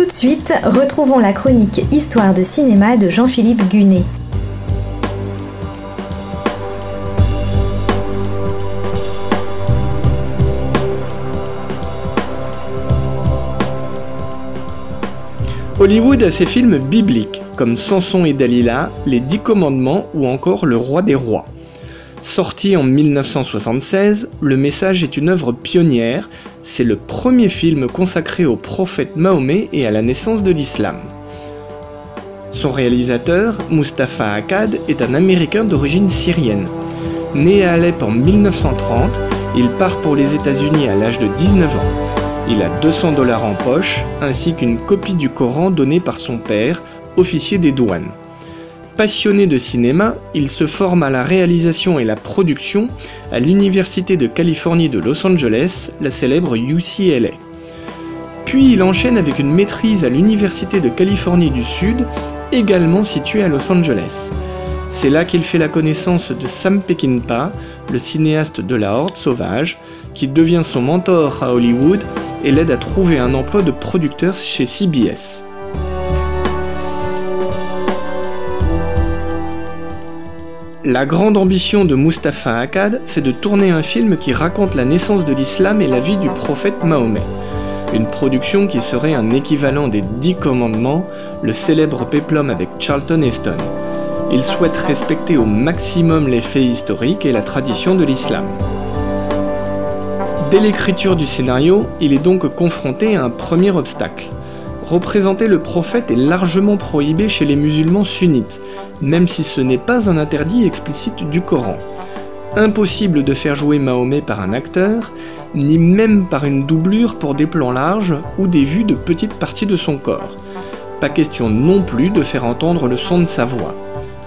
Tout de suite, retrouvons la chronique Histoire de cinéma de Jean-Philippe Gunet. Hollywood a ses films bibliques, comme Samson et Dalila, Les 10 Commandements ou encore Le Roi des Rois. Sorti en 1976, Le Message est une œuvre pionnière, c'est le premier film consacré au prophète Mahomet et à la naissance de l'islam. Son réalisateur, Mustapha Akkad, est un Américain d'origine syrienne. Né à Alep en 1930, il part pour les États-Unis à l'âge de 19 ans. Il a $200 en poche, ainsi qu'une copie du Coran donnée par son père, officier des douanes. Passionné de cinéma, il se forme à la réalisation et la production à l'Université de Californie de Los Angeles, la célèbre UCLA. Puis il enchaîne avec une maîtrise à l'Université de Californie du Sud, également située à Los Angeles. C'est là qu'il fait la connaissance de Sam Peckinpah, le cinéaste de La Horde sauvage, qui devient son mentor à Hollywood et l'aide à trouver un emploi de producteur chez CBS. La grande ambition de Mustapha Akkad, c'est de tourner un film qui raconte la naissance de l'islam et la vie du prophète Mahomet. Une production qui serait un équivalent des 10 Commandements, le célèbre péplum avec Charlton Heston. Il souhaite respecter au maximum les faits historiques et la tradition de l'islam. Dès l'écriture du scénario, il est donc confronté à un premier obstacle. Représenter le prophète est largement prohibé chez les musulmans sunnites, même si ce n'est pas un interdit explicite du Coran. Impossible de faire jouer Mahomet par un acteur, ni même par une doublure pour des plans larges ou des vues de petites parties de son corps. Pas question non plus de faire entendre le son de sa voix.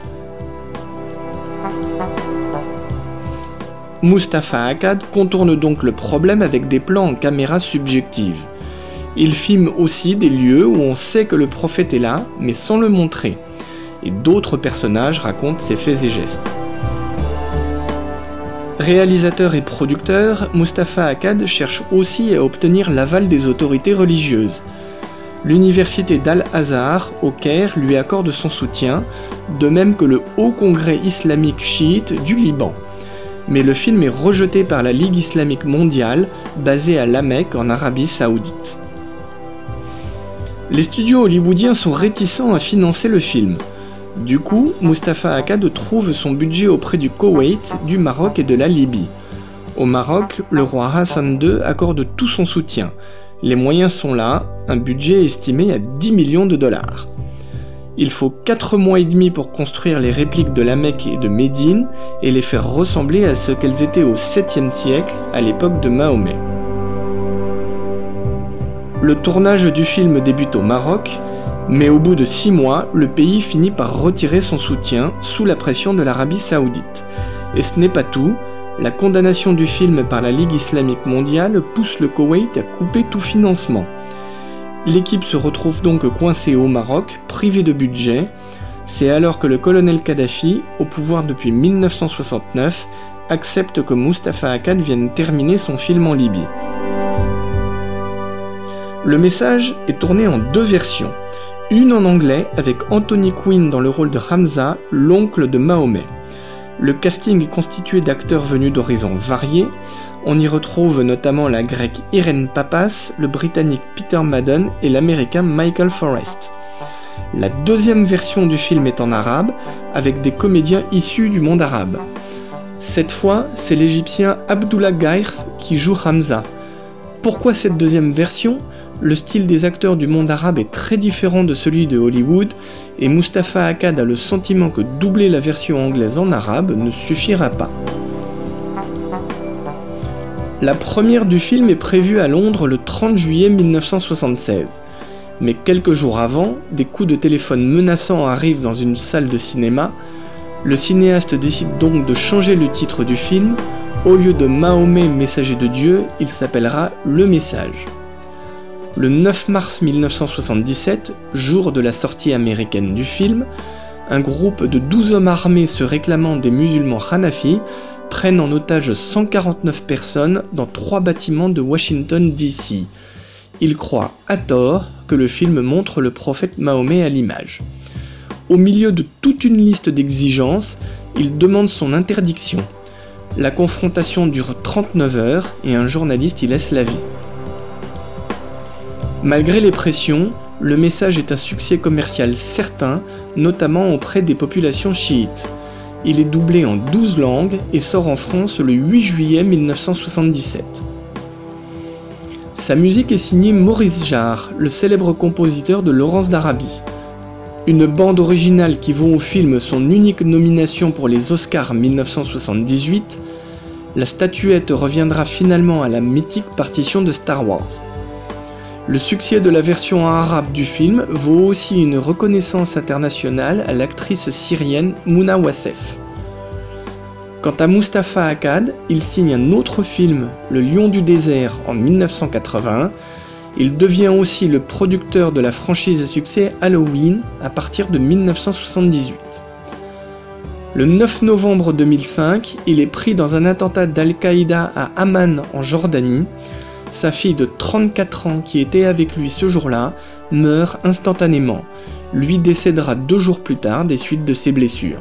Mustapha Akkad contourne donc le problème avec des plans en caméra subjective. Il filme aussi des lieux où on sait que le prophète est là, mais sans le montrer. Et d'autres personnages racontent ses faits et gestes. Réalisateur et producteur, Mustapha Akkad cherche aussi à obtenir l'aval des autorités religieuses. L'université d'Al-Azhar, au Caire, lui accorde son soutien, de même que le Haut Congrès islamique chiite du Liban. Mais le film est rejeté par la Ligue islamique mondiale, basée à La Mecque en Arabie Saoudite. Les studios hollywoodiens sont réticents à financer le film. Du coup, Mustapha Akkad trouve son budget auprès du Koweït, du Maroc et de la Libye. Au Maroc, le roi Hassan II accorde tout son soutien. Les moyens sont là, un budget estimé à $10 millions. Il faut 4 mois et demi pour construire les répliques de La Mecque et de Médine et les faire ressembler à ce qu'elles étaient au 7e siècle, à l'époque de Mahomet. Le tournage du film débute au Maroc, mais au bout de 6 mois, le pays finit par retirer son soutien sous la pression de l'Arabie Saoudite. Et ce n'est pas tout, la condamnation du film par la Ligue islamique mondiale pousse le Koweït à couper tout financement. L'équipe se retrouve donc coincée au Maroc, privée de budget. C'est alors que le colonel Kadhafi, au pouvoir depuis 1969, accepte que Mustapha Akkad vienne terminer son film en Libye. Le Message est tourné en 2 versions. Une en anglais avec Anthony Quinn dans le rôle de Hamza, l'oncle de Mahomet. Le casting est constitué d'acteurs venus d'horizons variés. On y retrouve notamment la grecque Irene Papas, le britannique Peter Madden et l'américain Michael Forrest. La 2e version du film est en arabe, avec des comédiens issus du monde arabe. Cette fois, c'est l'Égyptien Abdullah Gaïth qui joue Hamza. Pourquoi cette 2e version ? Le style des acteurs du monde arabe est très différent de celui de Hollywood, et Mustapha Akkad a le sentiment que doubler la version anglaise en arabe ne suffira pas. La première du film est prévue à Londres le 30 juillet 1976. Mais quelques jours avant, des coups de téléphone menaçants arrivent dans une salle de cinéma. Le cinéaste décide donc de changer le titre du film. Au lieu de Mahomet, messager de Dieu, il s'appellera Le Message. Le 9 mars 1977, jour de la sortie américaine du film, un groupe de 12 hommes armés se réclamant des musulmans Hanafi prennent en otage 149 personnes dans 3 bâtiments de Washington, D.C. il croit, à tort, que le film montre le prophète Mahomet à l'image. Au milieu de toute une liste d'exigences, il demande son interdiction. La confrontation dure 39 heures et un journaliste y laisse la vie. Malgré les pressions, le message est un succès commercial certain, notamment auprès des populations chiites. Il est doublé en 12 langues et sort en France le 8 juillet 1977. Sa musique est signée Maurice Jarre, le célèbre compositeur de Laurence d'Arabie. Une bande originale qui vaut au film son unique nomination pour les Oscars 1978, la statuette reviendra finalement à la mythique partition de Star Wars. Le succès de la version arabe du film vaut aussi une reconnaissance internationale à l'actrice syrienne Mouna Wassef. Quant à Mustapha Akkad, il signe un autre film, Le Lion du désert, en 1981. Il devient aussi le producteur de la franchise à succès Halloween à partir de 1978. Le 9 novembre 2005, il est pris dans un attentat d'Al-Qaïda à Amman en Jordanie. Sa fille de 34 ans qui était avec lui ce jour-là meurt instantanément. Lui décédera 2 jours plus tard des suites de ses blessures.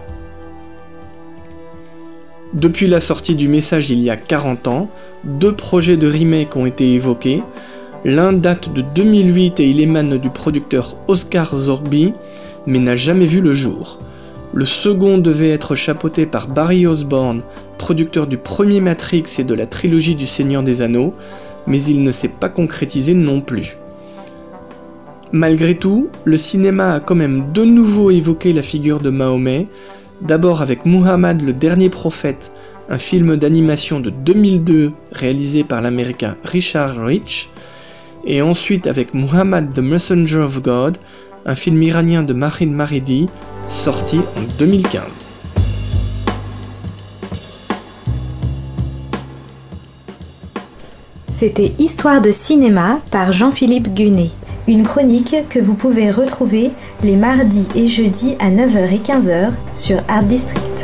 Depuis la sortie du message il y a 40 ans, 2 projets de remake ont été évoqués. L'un date de 2008 et il émane du producteur Oscar Zorby, mais n'a jamais vu le jour. Le second devait être chapeauté par Barry Osborne, producteur du premier Matrix et de la trilogie du Seigneur des Anneaux, mais il ne s'est pas concrétisé non plus. Malgré tout, le cinéma a quand même de nouveau évoqué la figure de Mahomet, d'abord avec Muhammad le dernier prophète, un film d'animation de 2002 réalisé par l'américain Richard Rich, et ensuite avec Muhammad the Messenger of God, un film iranien de Mahin Maridi, sorti en 2015. C'était Histoire de cinéma par Jean-Philippe Gunet. Une chronique que vous pouvez retrouver les mardis et jeudis à 9h et 15h sur Art District.